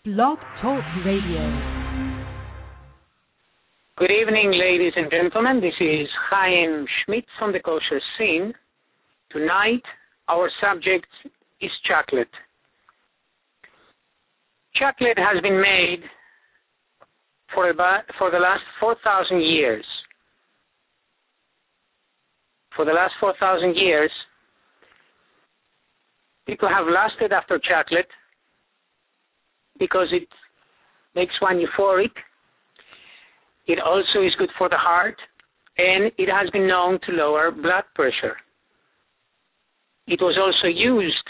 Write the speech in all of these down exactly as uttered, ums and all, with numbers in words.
Blog Talk Radio. Good evening, ladies and gentlemen. This is Chaim Schmidt from the Kosher Scene. Tonight, our subject is chocolate. Chocolate has been made for about for the last four thousand years. For the last four thousand years, people have lusted after chocolate because it makes one euphoric. It also is good for the heart, and it has been known to lower blood pressure. It was also used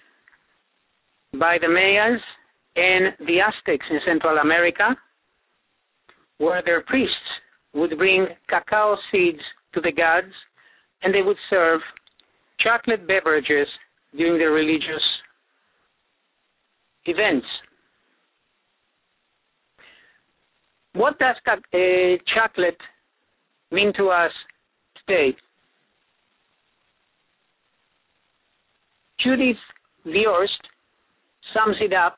by the Mayas and the Aztecs in Central America, where their priests would bring cacao seeds to the gods, and they would serve chocolate beverages during their religious events. What does uh, chocolate mean to us today? Judith Viorst sums it up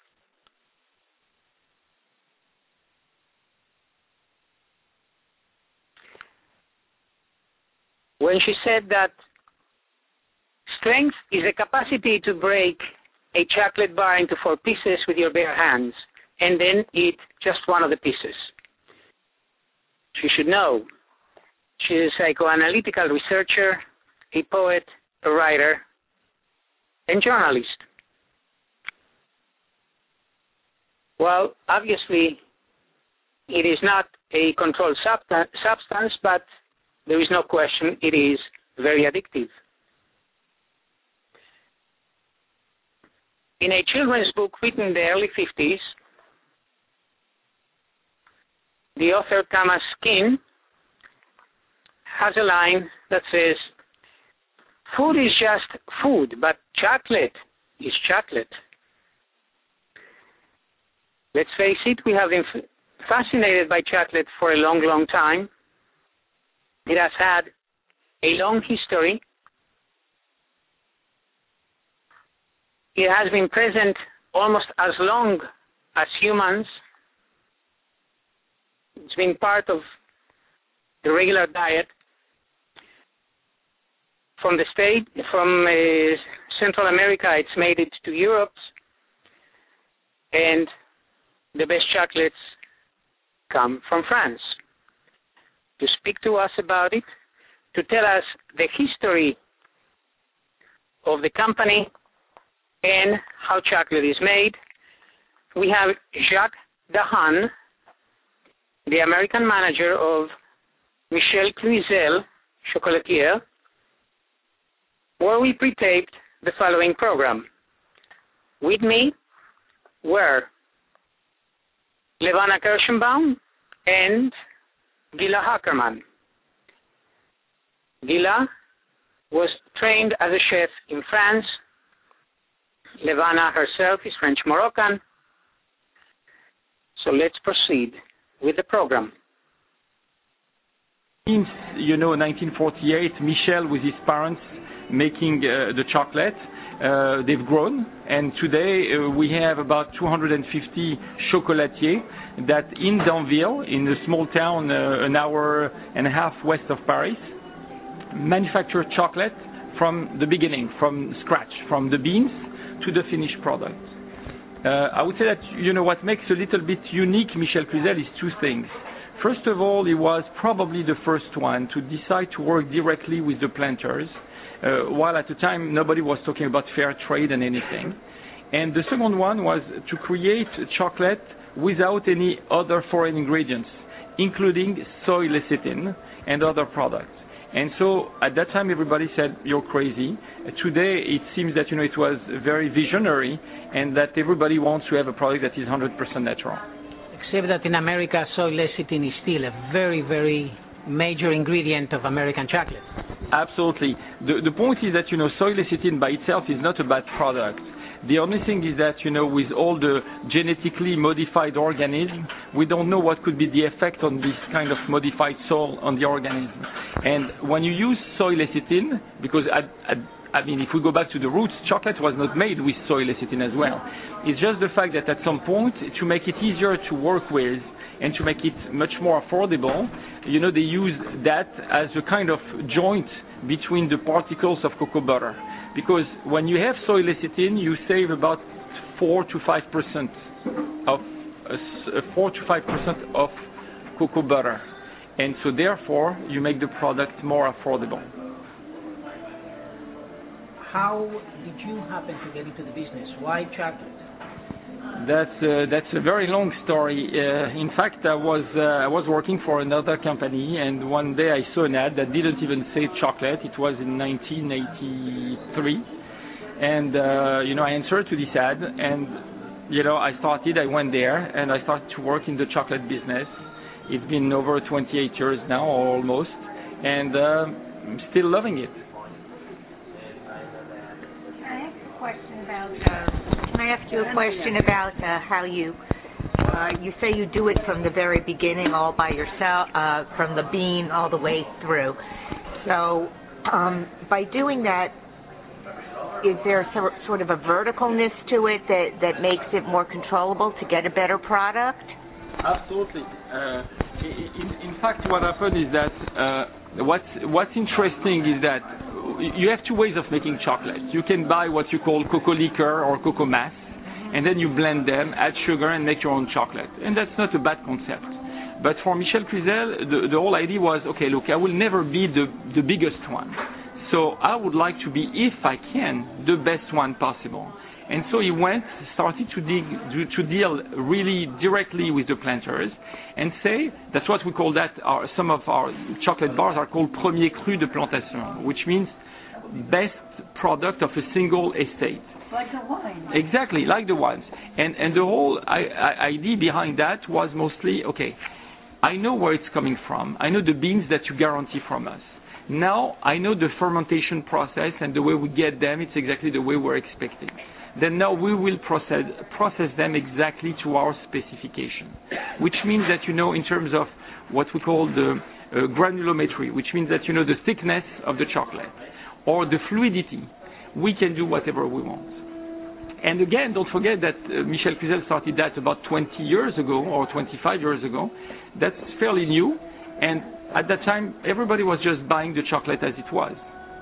when she said that strength is the capacity to break a chocolate bar into four pieces with your bare hands and then eat just one of the pieces. She should know. She is a psychoanalytical researcher, a poet, a writer, and journalist. Well, obviously, it is not a controlled substance, but there is no question it is very addictive. In a children's book written in the early fifties, the author Thomas Skinn has a line that says, "Food is just food, but chocolate is chocolate." Let's face it, we have been fascinated by chocolate for a long, long time. It has had a long history. It has been present almost as long as humans. It's been part of the regular diet. From the state, from uh, Central America, it's made it to Europe, and the best chocolates come from France. To speak to us about it, to tell us the history of the company and how chocolate is made, we have Jacques Dahan, the American manager of Michel Cluzel Chocolatier, where we pre-taped the following program. With me were Levana Kirschenbaum and Gila Hackerman. Gila was trained as a chef in France. Levana herself is French-Moroccan. So let's proceed with the program. Since, you know, nineteen forty-eight, Michel with his parents making uh, the chocolate, uh, they've grown, and today uh, we have about two hundred fifty chocolatiers that in Danville, in a small town uh, an hour and a half west of Paris, manufacture chocolate from the beginning, from scratch, from the beans to the finished product. Uh, I would say that, you know, what makes a little bit unique Michel Cluzel is two things. First of all, he was probably the first one to decide to work directly with the planters, uh, while at the time nobody was talking about fair trade and anything. And the second one was to create chocolate without any other foreign ingredients, including soy lecithin and other products. And so at that time everybody said, you're crazy. Today it seems that, you know, it was very visionary and that everybody wants to have a product that is one hundred percent natural. Except that in America, soy lecithin is still a very, very major ingredient of American chocolate. Absolutely. The, the point is that, you know, soy lecithin by itself is not a bad product. The only thing is that, you know, with all the genetically modified organisms, we don't know what could be the effect on this kind of modified soil on the organism. And when you use soy lecithin, because I, I, I mean, if we go back to the roots, chocolate was not made with soy lecithin as well. It's just the fact that at some point, to make it easier to work with and to make it much more affordable, you know, they use that as a kind of joint between the particles of cocoa butter. Because when you have soy lecithin, you save about four to five percent of uh, four to five percent of cocoa butter, and so therefore you make the product more affordable. How did you happen to get into the business? Why chocolate? That's uh, that's a very long story. Uh, in fact, I was uh, I was working for another company, and one day I saw an ad that didn't even say chocolate. It was in nineteen eighty-three, and uh, you know I answered to this ad, and you know I started. I went there, and I started to work in the chocolate business. It's been over twenty-eight years now, or almost, and uh, I'm still loving it. Can I ask a question about? Uh, Can I ask you a question about uh, how you, uh, you say you do it from the very beginning all by yourself, uh, from the bean all the way through. So um, by doing that, is there so, sort of a verticalness to it that, that makes it more controllable to get a better product? Absolutely. Uh, in, in fact, what happened is that uh, what's, what's interesting is that you have two ways of making chocolate. You can buy what you call cocoa liquor or cocoa mass, and then you blend them, add sugar, and make your own chocolate. And that's not a bad concept. But for Michel Cluzel, the, the whole idea was, okay, look, I will never be the, the biggest one. So I would like to be, if I can, the best one possible. And so he went, started to, dig, to, to deal really directly with the planters and say, that's what we call that, our, some of our chocolate bars are called premier cru de plantation, which means best product of a single estate. Like the wine. Exactly, like the wines. And, and the whole I, I, idea behind that was mostly, okay, I know where it's coming from. I know the beans that you guarantee from us. Now I know the fermentation process, and the way we get them, it's exactly the way we're expecting. Then now we will process, process them exactly to our specification, which means that, you know, in terms of what we call the uh, granulometry, which means that, you know, the thickness of the chocolate or the fluidity, we can do whatever we want. And again, don't forget that uh, Michel Cluzel started that about twenty years ago or twenty-five years ago. That's fairly new, and at that time, everybody was just buying the chocolate as it was.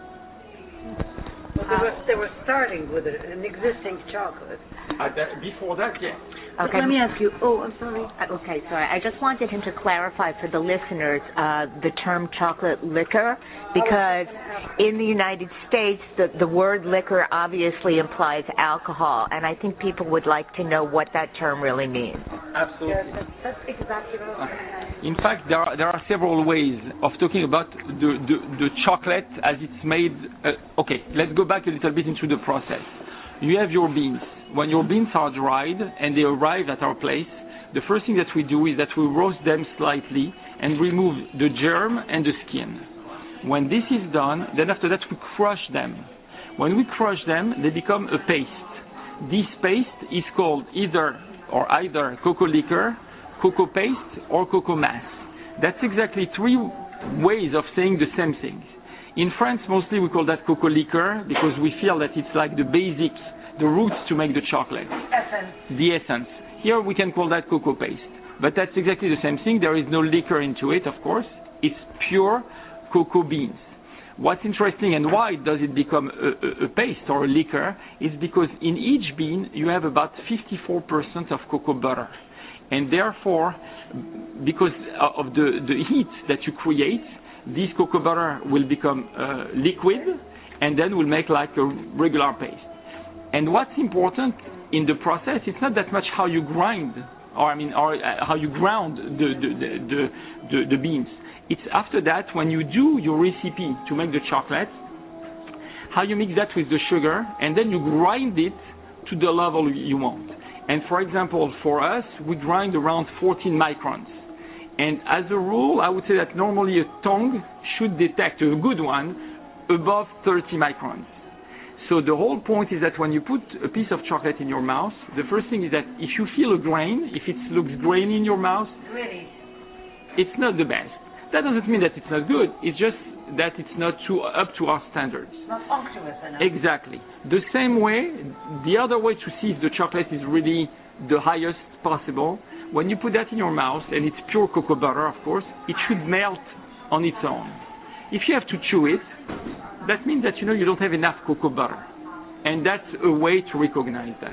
Well, they, were, they were starting with an existing chocolate. Uh, that, before that, yeah. Okay. Let me ask you. Oh, I'm sorry. Uh, okay, sorry. I just wanted him to clarify for the listeners uh, the term chocolate liquor, because in the United States, the, the word liquor obviously implies alcohol, and I think people would like to know what that term really means. Absolutely. Yeah, that's, that's exactly what I was uh, In fact, there are, there are several ways of talking about the, the, the chocolate as it's made. Uh, okay, let's go back a little bit into the process. You have your beans. When your beans are dried and they arrive at our place, the first thing that we do is that we roast them slightly and remove the germ and the skin. When this is done, then after that we crush them. When we crush them, they become a paste. This paste is called either or either cocoa liquor, cocoa paste, or cocoa mass. That's exactly three ways of saying the same thing. In France, mostly we call that cocoa liquor because we feel that it's like the basic, the roots to make the chocolate. Essence. The essence. Here we can call that cocoa paste. But that's exactly the same thing. There is no liquor into it, of course. It's pure cocoa beans. What's interesting and why does it become a, a, a paste or a liquor is because in each bean you have about fifty-four percent of cocoa butter. And therefore, because of the, the heat that you create, this cocoa butter will become uh, liquid and then will make like a regular paste. And what's important in the process, it's not that much how you grind, or I mean, or uh, how you ground the the, the, the, the, the beans. It's after that, when you do your recipe to make the chocolate, how you mix that with the sugar, and then you grind it to the level you want. And for example, for us, we grind around fourteen microns. And as a rule, I would say that normally a tongue should detect, a good one, above thirty microns. So the whole point is that when you put a piece of chocolate in your mouth, the first thing is that if you feel a grain, if it looks grainy in your mouth, Really? it's not the best. That doesn't mean that it's not good. It's just that it's not too up to our standards. Not unctuous enough. Exactly. The same way, the other way to see if the chocolate is really the highest possible, when you put that in your mouth, and it's pure cocoa butter, of course, it should melt on its own. If you have to chew it, that means that you know you don't have enough cocoa butter. And that's a way to recognize that.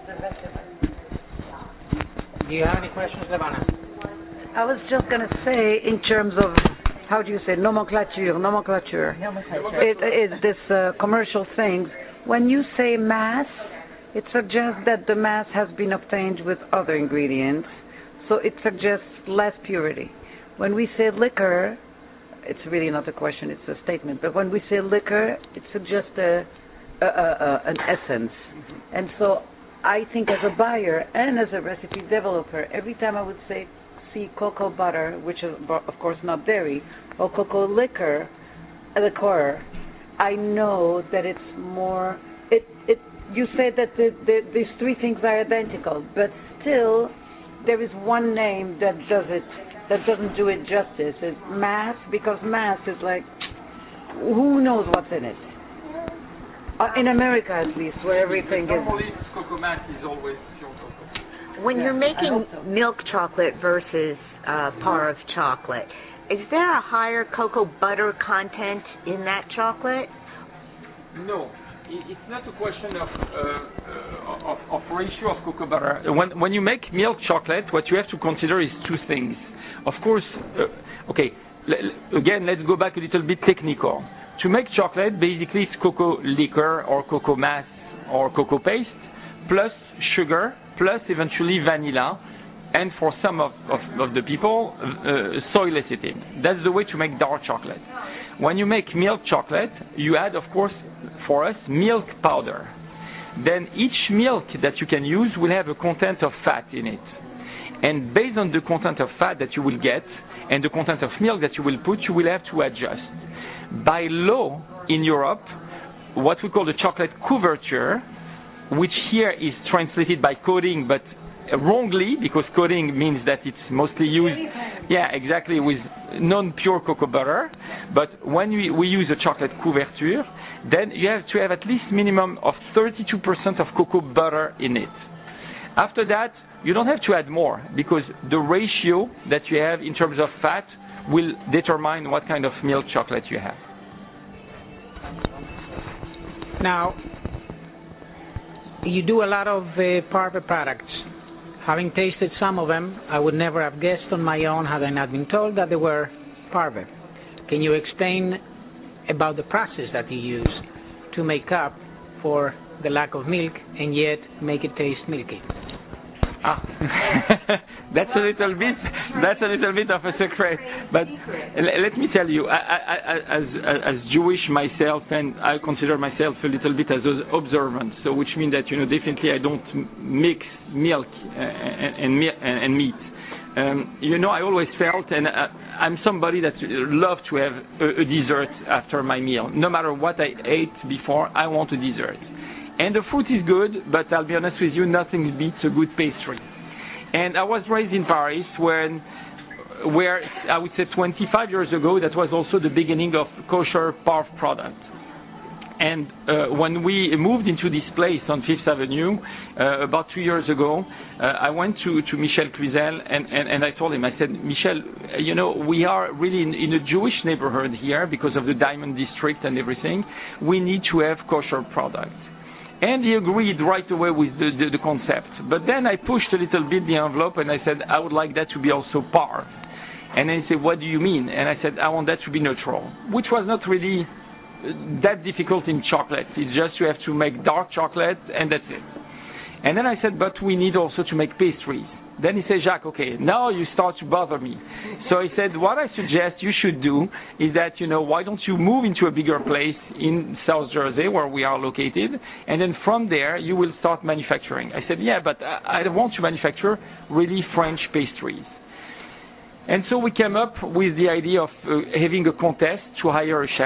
Do you have any questions, Levana? I was just going to say, in terms of, how do you say, nomenclature, nomenclature. It is this uh, commercial things. When you say mass, it suggests that the mass has been obtained with other ingredients, so it suggests less purity. When we say liquor, it's really not a question, it's a statement, but when we say liquor, it suggests a, a, a, a, an essence. Mm-hmm. And so I think as a buyer and as a recipe developer, every time I would say, see cocoa butter, which is of course not dairy, or cocoa liquor, liqueur, I know that it's more, it, it, you said that the, the, these three things are identical, but still there is one name that does it, that doesn't do it justice. It's mass, because mass is like, who knows what's in it? Uh, in America, at least, where everything is. Normally, cocoa mass is always pure cocoa. When Yeah, you're making so. milk chocolate versus uh, par of chocolate, is there a higher cocoa butter content in that chocolate? No. It's not a question of, uh, of, of ratio of cocoa butter. When, when you make milk chocolate, what you have to consider is two things. Of course, uh, okay, l- again, let's go back a little bit technical. To make chocolate, basically it's cocoa liquor or cocoa mass or cocoa paste, plus sugar, plus eventually vanilla, and for some of, of, of the people, uh, soy lecithin. That's the way to make dark chocolate. When you make milk chocolate, you add, of course, for us, milk powder. Then each milk that you can use will have a content of fat in it. And based on the content of fat that you will get and the content of milk that you will put, you will have to adjust. By law in Europe, what we call the chocolate couverture, which here is translated by coating, but wrongly, because coating means that it's mostly used, yeah, exactly, with non-pure cocoa butter. But when we, we use a chocolate couverture, then you have to have at least minimum of thirty-two percent of cocoa butter in it. After that, you don't have to add more, because the ratio that you have in terms of fat will determine what kind of milk chocolate you have. Now, you do a lot of uh, Parve products. Having tasted some of them, I would never have guessed on my own had I not been told that they were Parve. Can you explain about the process that you use to make up for the lack of milk and yet make it taste milky? Ah, that's a little bit. That's a little bit of a secret. But l- let me tell you, I, I, I, as, as Jewish myself, and I consider myself a little bit as an observant. So, which means that you know definitely I don't mix milk and and, and, and meat. Um, you know, I always felt, and I, I'm somebody that loves to have a, a dessert after my meal. No matter what I ate before, I want a dessert. And the fruit is good, but I'll be honest with you, nothing beats a good pastry. And I was raised in Paris, when, where I would say twenty-five years ago, that was also the beginning of kosher Parve product. And uh, when we moved into this place on Fifth Avenue uh, about two years ago, uh, I went to, to Michel Cluzel and, and, and I told him, I said, Michel, you know, we are really in, in a Jewish neighborhood here because of the Diamond District and everything. We need to have kosher product. And he agreed right away with the, the, the concept. But then I pushed a little bit the envelope and I said, I would like that to be also Parve. And then he said, what do you mean? And I said, I want that to be neutral, which was not really that difficult in chocolate. It's just you have to make dark chocolate and that's it. And then I said, but we need also to make pastries. Then he said, Jacques, okay, now you start to bother me. So he said, what I suggest you should do is that, you know, why don't you move into a bigger place in South Jersey where we are located, and then from there you will start manufacturing. I said, yeah, but I, I want to manufacture really French pastries. And so we came up with the idea of uh, having a contest to hire a chef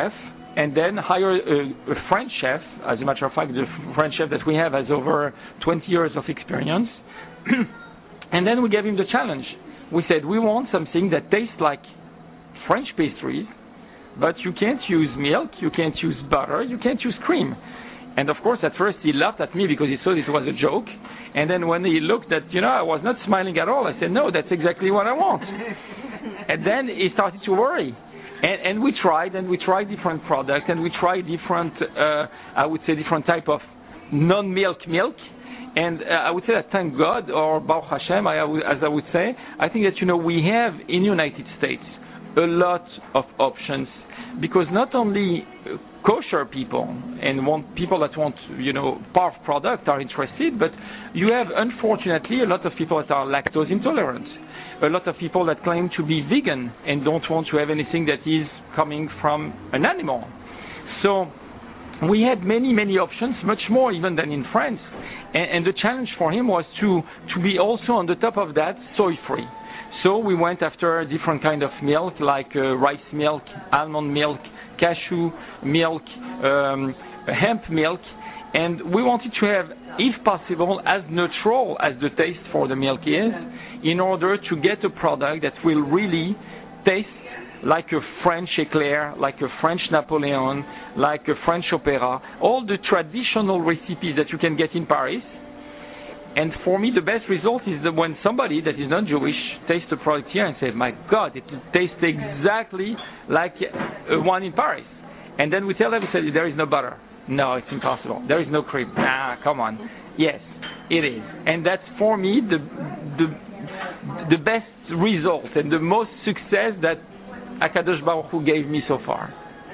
and then hire a, a French chef. As a matter of fact, the French chef that we have has over twenty years of experience. And then we gave him the challenge. We said, we want something that tastes like French pastries, but you can't use milk, you can't use butter, you can't use cream. And of course, at first he laughed at me because he thought it was a joke. And then when he looked at, you know, I was not smiling at all. I said, no, that's exactly what I want. And then he started to worry. And, and we tried, and we tried different products, and we tried different, uh, I would say, different type of non-milk milk. And uh, I would say that thank God, or Baruch Hashem, I, as I would say, I think that, you know, we have in the United States a lot of options, because not only kosher people and want people that want, you know, Parve product are interested, but you have, unfortunately, a lot of people that are lactose intolerant, a lot of people that claim to be vegan and don't want to have anything that is coming from an animal. So we had many, many options, much more even than in France. And, and the challenge for him was to, to be also on the top of that soy-free. So we went after different kind of milk, like uh, rice milk, almond milk, cashew milk, um, hemp milk, and we wanted to have, if possible, as neutral as the taste for the milk is, in order to get a product that will really taste like a French eclair, like a French Napoleon, like a French opera, all the traditional recipes that you can get in Paris. And for me, the best result is that when somebody that is not Jewish tastes the product here and says, my God, it tastes exactly like uh, one in Paris. And then we tell them, we say, there is no butter. No, it's impossible. There is no cream. Ah, come on. Yes, it is. And that's, for me, the, the, the best result and the most success that HaKadosh Baruch Hu gave me so far.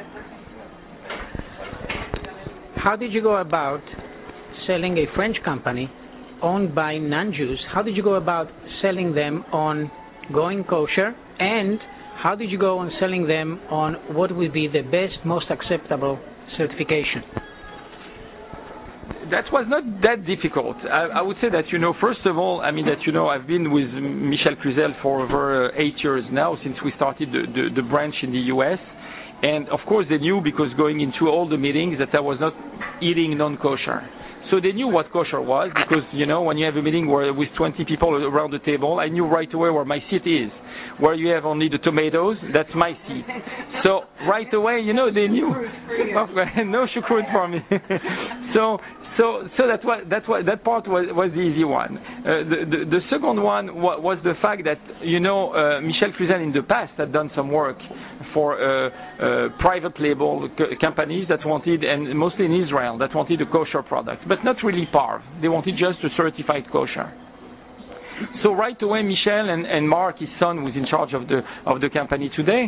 How did you go about selling a French company owned by non-Jews? How did you go about selling them on going kosher, and how did you go on selling them on what would be the best, most acceptable certification? That was not that difficult. I, I would say that, you know, first of all, I mean that, you know, I've been with Michel Cluzel for over eight years now, since we started the, the, the branch in the U S. And of course they knew, because going into all the meetings, that I was not eating non-kosher. So they knew what kosher was, because, you know, when you have a meeting where with twenty people around the table, I knew right away where my seat is. Where you have only the tomatoes, that's my seat. So right away, you know, they knew. No shukrut for me. so so so that was that was that part was was the easy one. Uh, the, the the second one was, was the fact that, you know, uh, Michel Cluzel in the past had done some work for uh, uh, private label c- companies that wanted, and mostly in Israel, that wanted a kosher product, but not really Parve. They wanted just a certified kosher. So right away, Michel and, and Mark, his son, who's in charge of the of the company today,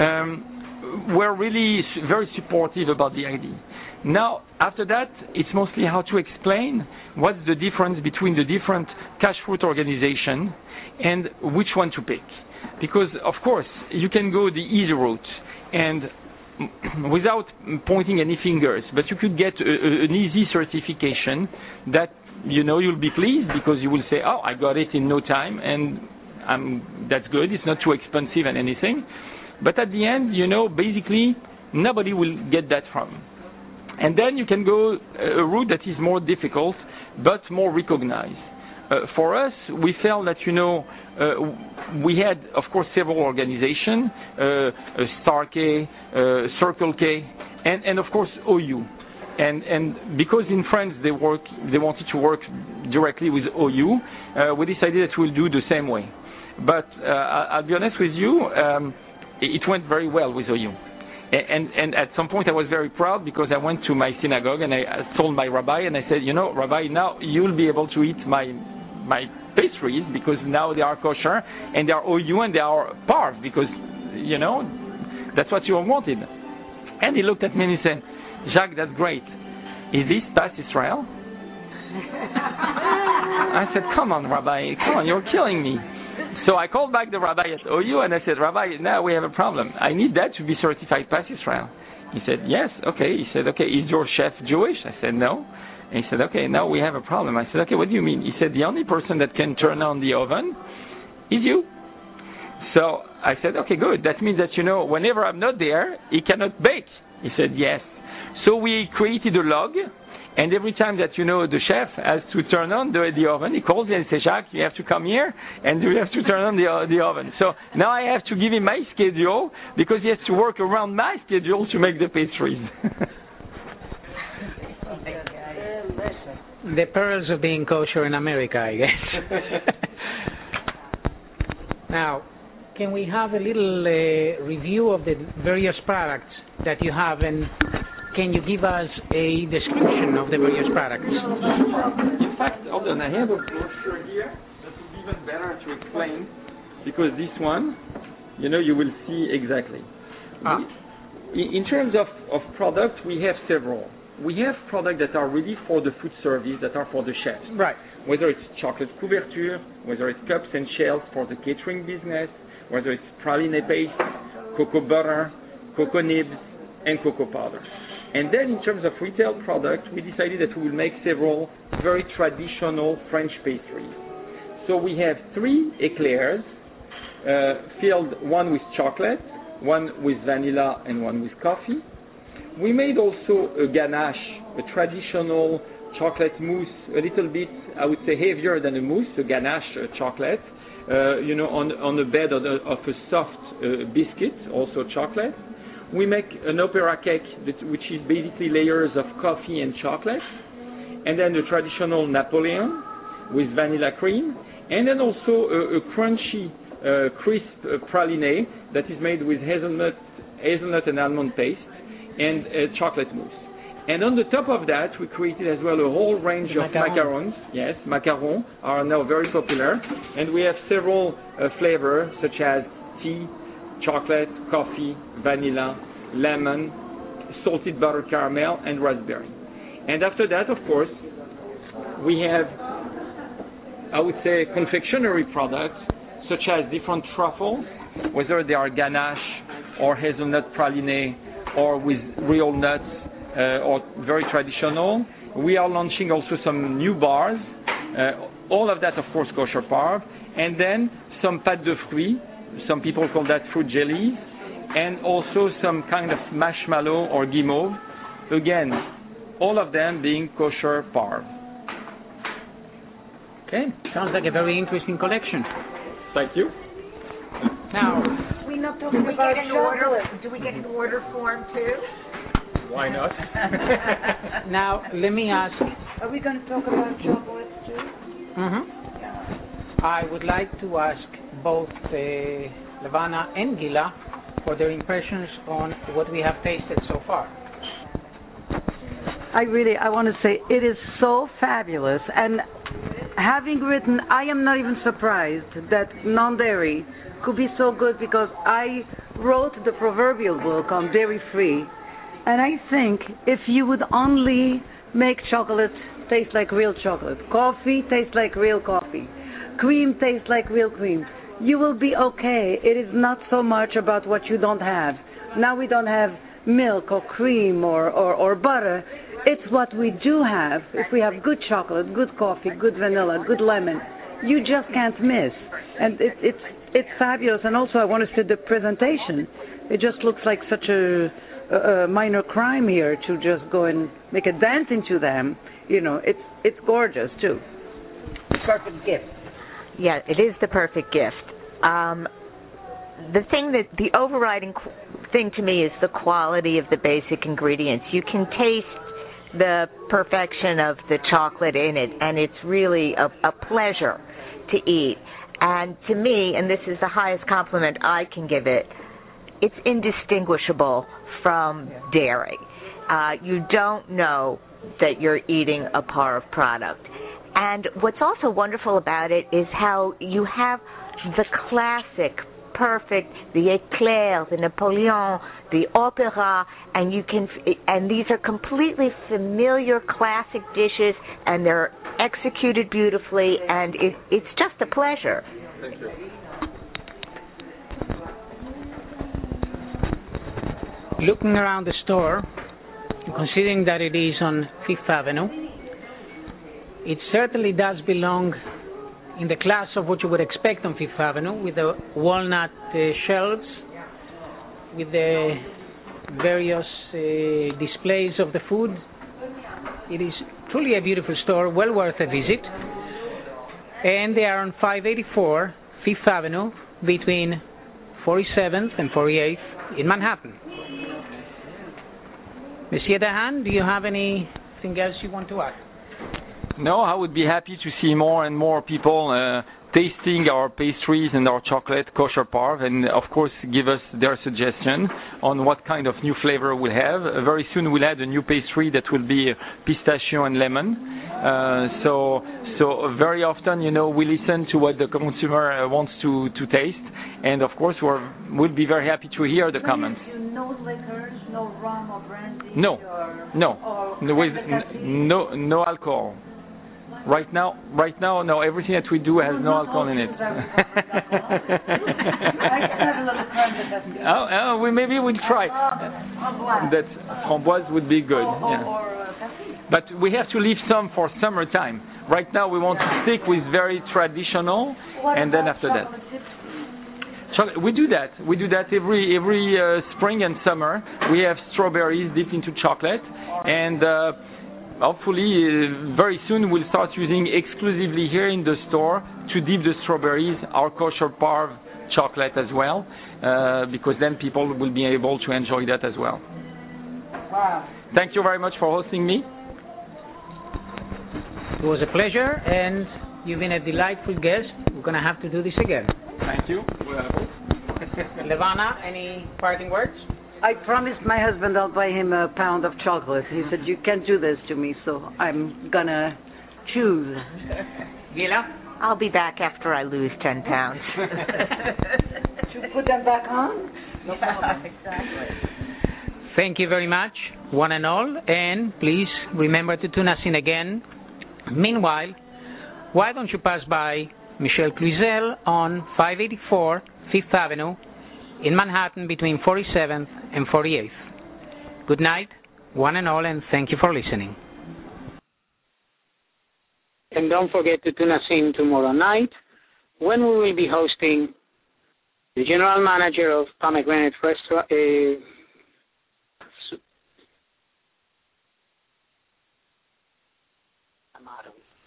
um, were really very supportive about the idea. Now, after that, it's mostly how to explain what's the difference between the different kashrut organizations and which one to pick. Because, of course, you can go the easy route and without pointing any fingers, but you could get a, a, an easy certification that, you know, you'll be pleased, because you will say, oh, I got it in no time, and I'm, that's good. It's not too expensive and anything. But at the end, you know, basically, nobody will get that from. And then you can go a route that is more difficult, but more recognized. Uh, for us, we felt that, you know, uh, we had, of course, several organizations, uh, Star K, uh, Circle K, and, and of course, O U. And, and because in France they work, they wanted to work directly with O U, uh, we decided that we'll do the same way. But uh, I'll be honest with you, um, it went very well with O U. And, and at some point I was very proud, because I went to my synagogue and I told my rabbi, and I said, you know, Rabbi, now you'll be able to eat my my pastries, because now they are kosher and they are O U and they are Parve, because, you know, that's what you wanted. And he looked at me and he said, Jacques, that's great. Is this Pas Israel? I said, come on, Rabbi, come on, you're killing me. So I called back the rabbi at O U and I said, Rabbi, now we have a problem. I need that to be certified Pas Israel. He said, yes, okay. He said, okay, is your chef Jewish? I said, no. And he said, okay, now we have a problem. I said, okay, what do you mean? He said, the only person that can turn on the oven is you. So I said, okay, good. That means that, you know, whenever I'm not there, he cannot bake. He said, yes. So we created a log, and every time that, you know, the chef has to turn on the, the oven, he calls me and says, Jacques, you have to come here, and you have to turn on the, uh, the oven. So now I have to give him my schedule, because he has to work around my schedule to make the pastries. The perils of being kosher in America, I guess. Now, can we have a little uh, review of the various products that you have, and can you give us a description of the various products? In fact, hold on, I have a brochure here that will be even better to explain, because this one, you know, you will see exactly. Ah. We, in terms of, of product, we have several. We have products that are really for the food service, that are for the chefs. Right. Whether it's chocolate couverture, whether it's cups and shells for the catering business, whether it's praline paste, cocoa butter, cocoa nibs, and cocoa powder. And then in terms of retail products, we decided that we will make several very traditional French pastries. So we have three eclairs, uh, filled one with chocolate, one with vanilla, and one with coffee. We made also a ganache, a traditional chocolate mousse, a little bit, I would say, heavier than a mousse, a ganache uh, chocolate, uh, you know, on, on a bed of a, of a soft uh, biscuit, also chocolate. We make an opera cake, that, which is basically layers of coffee and chocolate, and then the traditional Napoleon with vanilla cream, and then also a, a crunchy, uh, crisp uh, praline that is made with hazelnut, hazelnut and almond paste, and uh, chocolate mousse. And on the top of that, we created as well a whole range of macarons. Yes, macarons are now very popular. And we have several uh, flavors, such as tea, chocolate, coffee, vanilla, lemon, salted butter caramel, and raspberry. And after that, of course, we have, I would say, confectionery products, such as different truffles, whether they are ganache or hazelnut praline, or with real nuts, uh, or very traditional. We are launching also some new bars, uh, all of that, of course, kosher parve, and then some pâte de fruits, some people call that fruit jellies, and also some kind of marshmallow or guimauve, again, all of them being kosher parve. Okay, sounds like a very interesting collection. Thank you. Now, we not talking do about an order. Do we get an order form too? Why not? Now, let me ask. Are we going to talk about chocolates too? Mm-hmm. I would like to ask both uh, Levana and Gila for their impressions on what we have tasted so far. I really, I want to say it is so fabulous, and having written, I am not even surprised that non-dairy could be so good, because I wrote the proverbial book on dairy-free, and I think if you would only make chocolate taste like real chocolate, coffee taste like real coffee, cream taste like real cream, you will be okay. It is not so much about what you don't have. Now we don't have milk or cream or, or, or butter. It's what we do have. If we have good chocolate, good coffee, good vanilla, good lemon, you just can't miss. And it, it's it's fabulous. And also I want to say the presentation. It just looks like such a, a, a minor crime here to just go and make a dent into them. You know, it's it's gorgeous too. Perfect gift. Yeah, it is the perfect gift. Um, the thing that the overriding qu- thing to me is the quality of the basic ingredients. You can taste the perfection of the chocolate in it, and it's really a, a pleasure to eat. And to me, and this is the highest compliment I can give it, it's indistinguishable from dairy. Uh, you don't know that you're eating a parve product. And what's also wonderful about it is how you have the classic, perfect, the éclair, the Napoleon, the opera, and you can, and these are completely familiar classic dishes, and they're executed beautifully, and it, it's just a pleasure. Thank you. Looking around the store, considering that it is on Fifth Avenue, it certainly does belong in the class of what you would expect on Fifth Avenue, with the walnut uh, shelves, with the various uh, displays of the food. It is truly a beautiful store, well worth a visit. And they are on five eighty-four Fifth Avenue between forty-seventh and forty-eighth in Manhattan. Monsieur Dahan, do you have anything else you want to add? No, I would be happy to see more and more people uh, tasting our pastries and our chocolate, kosher parve, and of course give us their suggestion on what kind of new flavor we'll have. Uh, very soon we'll add a new pastry that will be pistachio and lemon. Uh, so, so very often, you know, we listen to what the consumer uh, wants to, to taste, and of course we're, we'll be very happy to hear the comments. No liquors, no rum or brandy? No, or, no, or no, with, n- no, no alcohol. Right now, right now, no. Everything that we do has no, no alcohol in it. I can have a little crème that doesn't. Oh, oh, we maybe we'll try. Framboise. That framboise would be good. Or, yeah. or, or uh, but we have to leave some for summertime. Right now, we want to stick with very traditional, what and then after that. So we do that. We do that every every uh, spring and summer. We have strawberries dipped into chocolate, and uh, hopefully uh, very soon we'll start using exclusively here in the store to dip the strawberries our kosher parve chocolate as well, uh, because then people will be able to enjoy that as well. Wow. Thank you very much for hosting me. It was a pleasure, and you've been a delightful guest. We're going to have to do this again. Thank you. Levana, any parting words? I promised my husband I'll buy him a pound of chocolate. He said, you can't do this to me, so I'm gonna choose. Gila? I'll be back after I lose ten pounds. Should we put them back on? No problem. Exactly. Thank you very much, one and all, and please remember to tune us in again. Meanwhile, why don't you pass by Michel Cluzel on five eighty-four Fifth Avenue in Manhattan between forty-seventh and forty-eighth. Good night, one and all, and thank you for listening. And don't forget to tune us in tomorrow night when we will be hosting the general manager of Pomegranate Restaurant. Uh, I'm out of it.